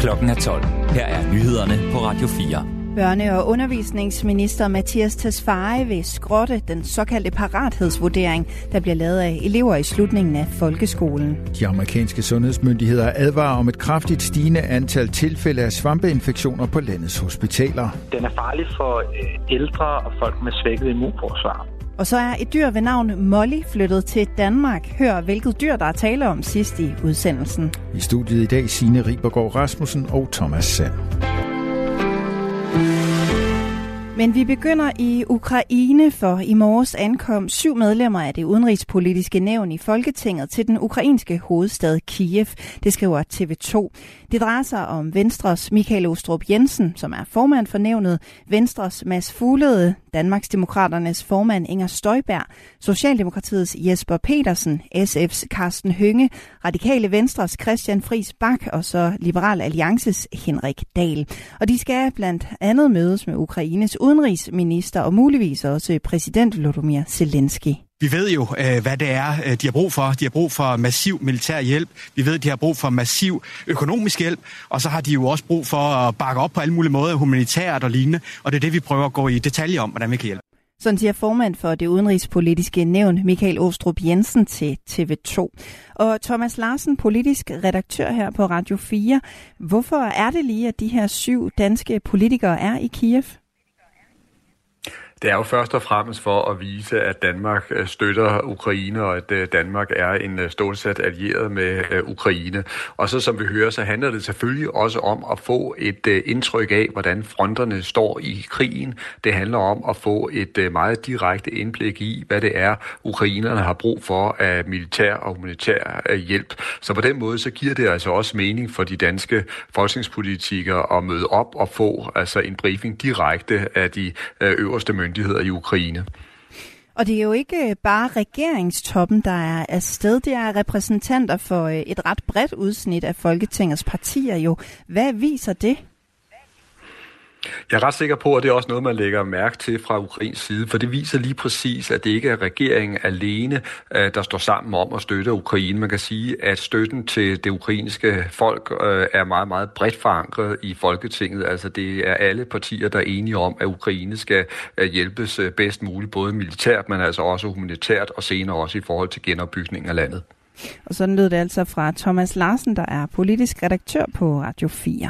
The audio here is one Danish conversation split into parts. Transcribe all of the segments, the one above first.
Klokken er 12. Her er nyhederne på Radio 4. Børne- og undervisningsminister Mattias Tesfaye vil skrotte den såkaldte parathedsvurdering, der bliver lavet af elever i slutningen af folkeskolen. De amerikanske sundhedsmyndigheder advarer om et kraftigt stigende antal tilfælde af svampeinfektioner på landets hospitaler. Den er farlig for ældre og folk med svækket immunforsvar. Og så er et dyr ved navn Molly flyttet til Danmark. Hør, hvilket dyr der er tale om sidst i udsendelsen. I studiet i dag Signe Ribergaard Rasmussen og Thomas Sand. Men vi begynder i Ukraine, for i morges ankom 7 medlemmer af det udenrigspolitiske nævn i Folketinget til den ukrainske hovedstad Kiev. Det skriver TV2. Det drejer sig om Venstres Michael Aastrup Jensen, som er formand for nævnet, Venstres Mads Fuglede, Danmarksdemokraternes formand Inger Støjberg, Socialdemokratiets Jesper Petersen, SF's Carsten Hønge, Radikale Venstres Christian Friis Bach og så Liberal Alliances Henrik Dahl. Og de skal blandt andet mødes med Ukraines udenrigsminister og muligvis også præsident Volodymyr Zelensky. Vi ved jo, hvad det er, de har brug for. De har brug for massiv militær hjælp. Vi ved, de har brug for massiv økonomisk hjælp. Og så har de jo også brug for at bakke op på alle mulige måder, humanitært og lignende. Og det er det, vi prøver at gå i detaljer om, hvordan vi kan hjælpe. Sådan siger formand for det udenrigspolitiske nævn Michael Aastrup Jensen til TV2. Og Thomas Larsen, politisk redaktør her på Radio 4. Hvorfor er det lige, at de her 7 danske politikere er i Kiev? Det er jo først og fremmest for at vise, at Danmark støtter Ukraine, og at Danmark er en stålsat allieret med Ukraine. Og så som vi hører, så handler det selvfølgelig også om at få et indtryk af, hvordan fronterne står i krigen. Det handler om at få et meget direkte indblik i, hvad det er, ukrainerne har brug for af militær og humanitær hjælp. Så på den måde, så giver det altså også mening for de danske folketingspolitikere at møde op og få altså en briefing direkte af de øverste myndigheder i Ukraine. Og det er jo ikke bare regeringstoppen, der er afsted. Det er repræsentanter for et ret bredt udsnit af Folketingets partier jo. Hvad viser det? Jeg er ret sikker på, at det er også noget, man lægger mærke til fra Ukrains side, for det viser lige præcis, at det ikke er regeringen alene, der står sammen om at støtte Ukraine. Man kan sige, at støtten til det ukrainske folk er meget, meget bredt forankret i Folketinget. Altså det er alle partier, der er enige om, at Ukraine skal hjælpes bedst muligt, både militært, men altså også humanitært, og senere også i forhold til genopbygning af landet. Og sådan lød det altså fra Thomas Larsen, der er politisk redaktør på Radio 4.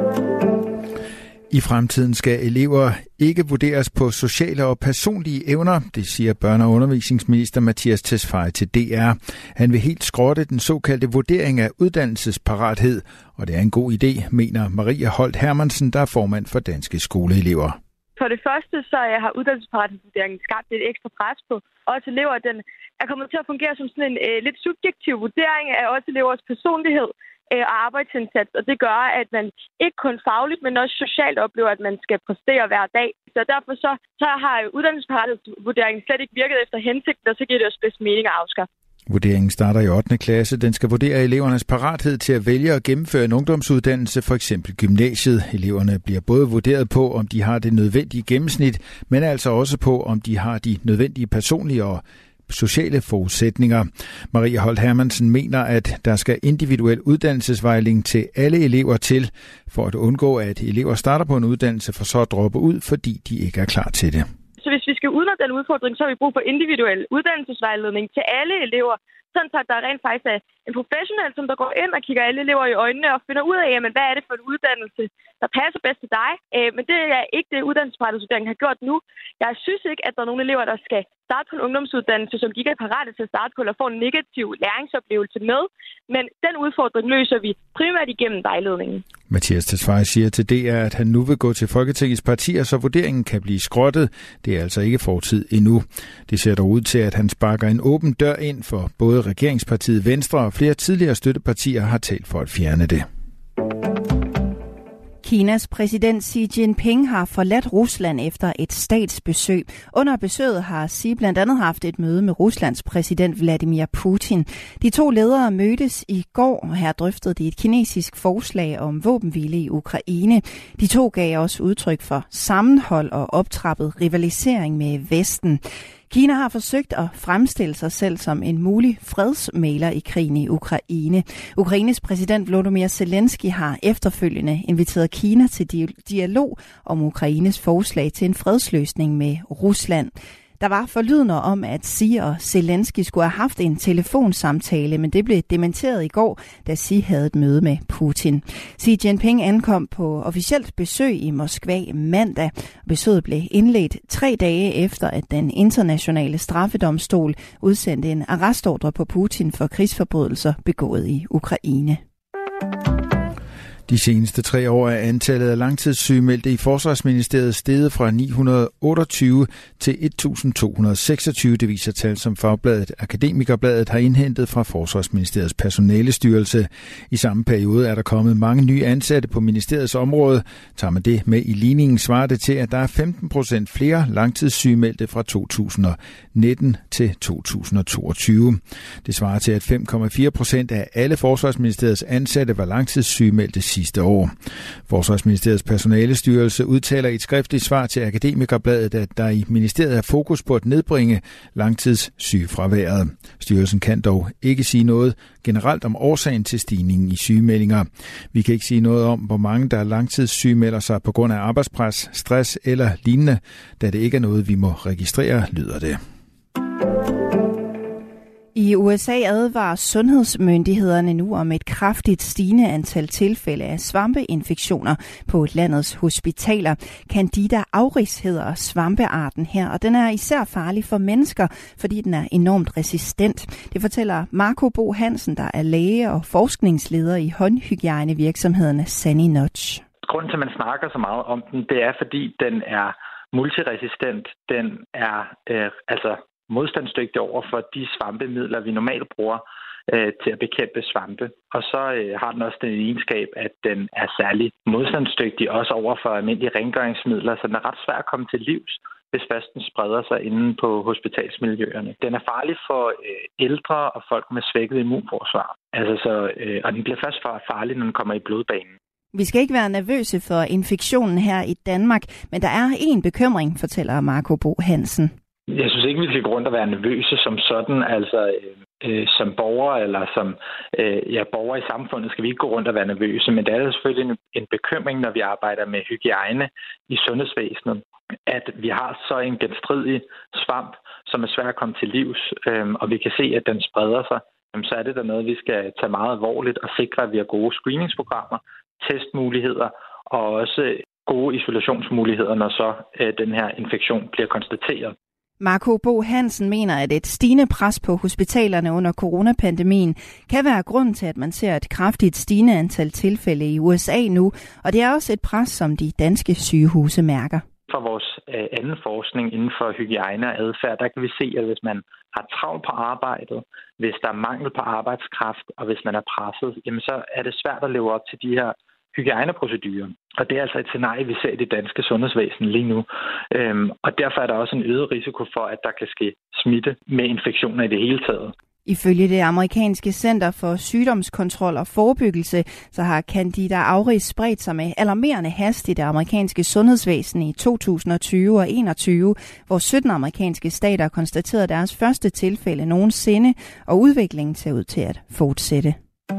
I fremtiden skal elever ikke vurderes på sociale og personlige evner, det siger børne- og undervisningsminister Mattias Tesfaye til DR. Han vil helt skrotte den såkaldte vurdering af uddannelsesparathed, og det er en god idé, mener Maria Holt Hermansen, der er formand for Danske Skoleelever. For det første så har uddannelsesparathedsvurderingen skabt et ekstra pres på også elever. Den er kommet til at fungere som sådan en lidt subjektiv vurdering af også elevers personlighed og arbejdsindsats, og det gør, at man ikke kun fagligt, men også socialt oplever, at man skal præstere hver dag. Så derfor så har uddannelsesparathedsvurderingen slet ikke virket efter hensigten, og så giver det også bedst mening at afskaffe. Vurderingen starter i 8. klasse. Den skal vurdere elevernes parathed til at vælge og gennemføre en ungdomsuddannelse, f.eks. gymnasiet. Eleverne bliver både vurderet på, om de har det nødvendige gennemsnit, men altså også på, om de har de nødvendige personlige og sociale forudsætninger. Maria Holt Hermansen mener, at der skal individuel uddannelsesvejledning til alle elever til, for at undgå, at elever starter på en uddannelse for så at droppe ud, fordi de ikke er klar til det. Så hvis vi skal udnytte den udfordring, så har vi brug for individuel uddannelsesvejledning til alle elever, sådan at der rent faktisk er en professionel, som der går ind og kigger alle elever i øjnene og finder ud af, jamen, hvad er det for en uddannelse, der passer bedst til dig. Men det er ikke det, uddannelsesparathedsvurderingen har gjort nu. Jeg synes ikke, at der er nogle elever, der skal starte på en ungdomsuddannelse, som de ikke er parate til at starte på, eller får en negativ læringsoplevelse med. Men den udfordring løser vi primært igennem vejledningen. Mattias Tesfaye siger til DR, at han nu vil gå til Folketingets partier, så vurderingen kan blive skrottet. Det er altså ikke fortid endnu. Det ser dog ud til, at han sparker en åben dør ind for både regeringspartiet Venstre og flere tidligere støttepartier har talt for at fjerne det. Kinas præsident Xi Jinping har forladt Rusland efter et statsbesøg. Under besøget har Xi blandt andet haft et møde med Ruslands præsident Vladimir Putin. De to ledere mødtes i går, og her drøftede de et kinesisk forslag om våbenhvile i Ukraine. De to gav også udtryk for sammenhold og optrappet rivalisering med Vesten. Kina har forsøgt at fremstille sig selv som en mulig fredsmægler i krigen i Ukraine. Ukraines præsident Volodymyr Zelensky har efterfølgende inviteret Kina til dialog om Ukraines forslag til en fredsløsning med Rusland. Der var forlydender om, at Xi og Zelensky skulle have haft en telefonsamtale, men det blev dementeret i går, da Xi havde et møde med Putin. Xi Jinping ankom på officielt besøg i Moskva mandag. Besøget blev indledt 3 dage efter, at den internationale straffedomstol udsendte en arrestordre på Putin for krigsforbrydelser begået i Ukraine. De seneste 3 år er antallet af langtidssygemeldte i Forsvarsministeriet steget fra 928 til 1226. Det viser tal, som fagbladet Akademikerbladet har indhentet fra Forsvarsministeriets personalestyrelse. I samme periode er der kommet mange nye ansatte på ministeriets område. Tager man det med i ligningen, svarer det til, at der er 15% flere langtidssygemeldte fra 2019 til 2022. Det svarer til, at 5,4% af alle Forsvarsministeriets ansatte var langtidssygemeldte sidste år. Forsvarsministeriets personalestyrelse udtaler i et skriftligt svar til Akademikerbladet, at der i ministeriet er fokus på at nedbringe langtidssygefraværet. Styrelsen kan dog ikke sige noget generelt om årsagen til stigningen i sygemeldinger. Vi kan ikke sige noget om, hvor mange der langtidssygemelder sig på grund af arbejdspres, stress eller lignende, da det ikke er noget, vi må registrere, lyder det. I USA advarer sundhedsmyndighederne nu om et kraftigt stigende antal tilfælde af svampeinfektioner på landets hospitaler. Candida auris hedder svampearten her, og den er især farlig for mennesker, fordi den er enormt resistent. Det fortæller Marco Bo Hansen, der er læge og forskningsleder i håndhygiejnevirksomheden Sunny Notch. Grunden til, at man snakker så meget om den, det er, fordi den er multiresistent. Den er modstandsdygtig over for de svampemidler, vi normalt bruger til at bekæmpe svampe. Og så har den også den egenskab, at den er særlig modstandsdygtig også over for almindelige rengøringsmidler, så den er ret svær at komme til livs, hvis først den spreder sig inde på hospitalsmiljøerne. Den er farlig for ældre og folk med svækket immunforsvar. Og den bliver først farlig, når den kommer i blodbanen. Vi skal ikke være nervøse for infektionen her i Danmark, men der er en bekymring, fortæller Marco Bo Hansen. Jeg synes ikke, vi skal gå rundt og være nervøse som sådan, som borgere eller som borgere i samfundet skal vi ikke gå rundt og være nervøse, men det er selvfølgelig en bekymring, når vi arbejder med hygiejne i sundhedsvæsenet, at vi har så en genstridig svamp, som er svær at komme til livs, og vi kan se, at den spreder sig, så er det der noget, vi skal tage meget alvorligt og sikre, at vi har gode screeningsprogrammer, testmuligheder og også gode isolationsmuligheder, når så den her infektion bliver konstateret. Marco Bo Hansen mener, at et stigende pres på hospitalerne under coronapandemien kan være grund til, at man ser et kraftigt stigende antal tilfælde i USA nu, og det er også et pres, som de danske sygehuse mærker. For vores anden forskning inden for hygiejne og adfærd, der kan vi se, at hvis man har travlt på arbejdet, hvis der er mangel på arbejdskraft, og hvis man er presset, jamen så er det svært at leve op til de her hygiejneprocedurer. Og det er altså et scenarie, vi ser i det danske sundhedsvæsen lige nu. Og derfor er der også en øget risiko for, at der kan ske smitte med infektioner i det hele taget. Ifølge det amerikanske Center for Sygdomskontrol og Forebyggelse, så har Candida auris spredt sig med alarmerende hast i det amerikanske sundhedsvæsen i 2020 og 2021, hvor 17 amerikanske stater konstaterede deres første tilfælde nogensinde, og udviklingen ser ud til at fortsætte.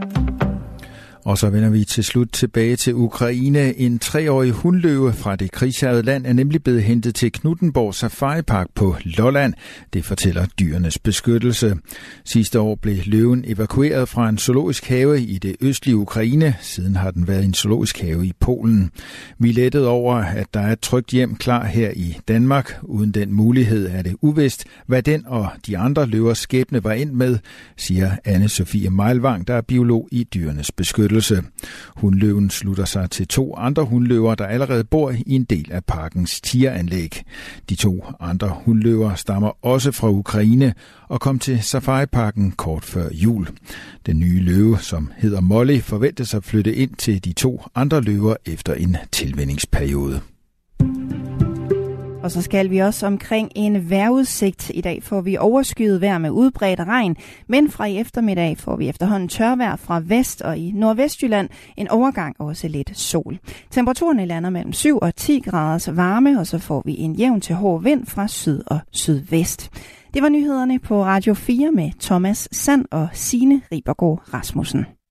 Og så vender vi til slut tilbage til Ukraine. En 3-årig hundløve fra det krigshærgede land er nemlig blevet hentet til Knuthenborg Safari Park på Lolland. Det fortæller Dyrenes Beskyttelse. Sidste år blev løven evakueret fra en zoologisk have i det østlige Ukraine. Siden har den været i en zoologisk have i Polen. Vi lettede over, at der er et trygt hjem klar her i Danmark. Uden den mulighed er det uvist, hvad den og de andre løvers skæbne var endt med, siger Anne-Sophie Meilvang, der er biolog i Dyrenes Beskyttelse. Hundløven slutter sig til 2 andre hundløver, der allerede bor i en del af parkens tigeranlæg. De 2 andre hundløver stammer også fra Ukraine og kom til Safariparken kort før jul. Den nye løve, som hedder Molly, forventes at flytte ind til de 2 andre løver efter en tilvænningsperiode. Og så skal vi også omkring en vejrudsigt. I dag får vi overskyet vejr med udbredt regn, men fra i eftermiddag får vi efterhånden tørvejr fra vest, og i Nordvestjylland en overgang også lidt sol. Temperaturerne lander mellem 7 og 10 graders varme, og så får vi en jævn til hård vind fra syd og sydvest. Det var nyhederne på Radio 4 med Thomas Sand og Signe Ribergaard Rasmussen.